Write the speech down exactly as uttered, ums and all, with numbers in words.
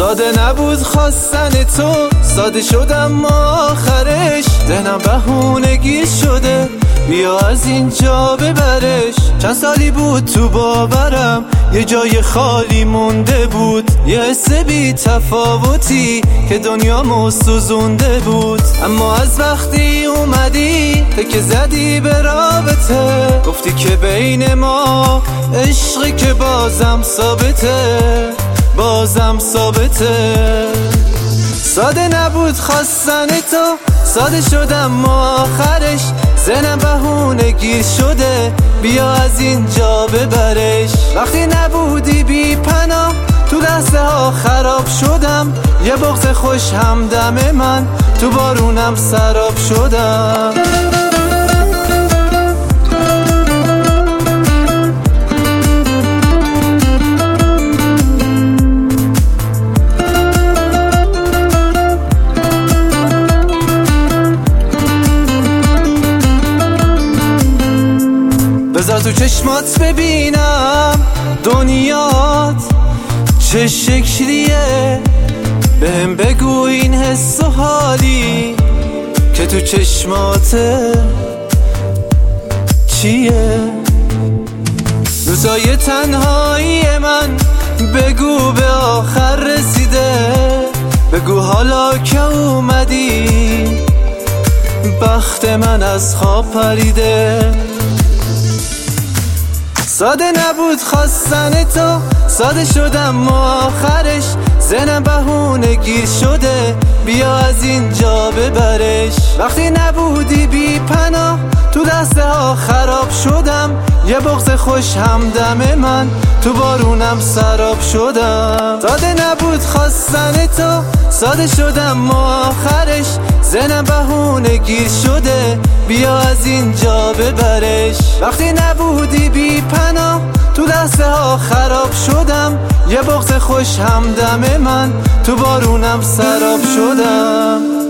ساده نبود خواستن تو، ساده شدم ما آخرش. ذهنم بهونگی شده، بیا از اینجا ببرش. چند سالی بود تو باورم یه جای خالی مونده بود، یه حس بی تفاوتی که دنیامو سوزونده بود. اما از وقتی اومدی تکه زدی به رابطه، گفتی که بین ما عشقی که بازم ثابته، بازم ثابته. ساده نبود خواستن تو، ساده شدم ما آخرش. ذهنم بهونه گیر شده، بیا از اینجا ببرش. وقتی نبودی بی پناه تو لحظه ها خراب شدم، یه بغض خوش همدم من تو بارونم سراب شدم. بذار تو چشمات ببینم دنیات چه شکلیه، بهم بگو این حس و حالی که تو چشماته چیه. روزای تنهایی من بگو به آخر رسیده، بگو حالا که اومدی بخت من از خواب پریده. ساده نبود خواستن تو، ساده شدم ما آخرش. ذهنم بهونه گیر شده، بیا از اینجا ببرش. وقتی نبودی بی پناه تو لحظه ها خراب شدم، یه بغض خوش همدم من تو بارونم سراب شدم. ساده نبود خواستن تو، ساده شدم ما آخرش. ذهنم بهونه گیر شده، بیا از اینجا ببرش. وقتی نبودی بی پناه تو لحظه ها خراب شدم، یه بغض خوش همدم من تو بارونم سراب شدم.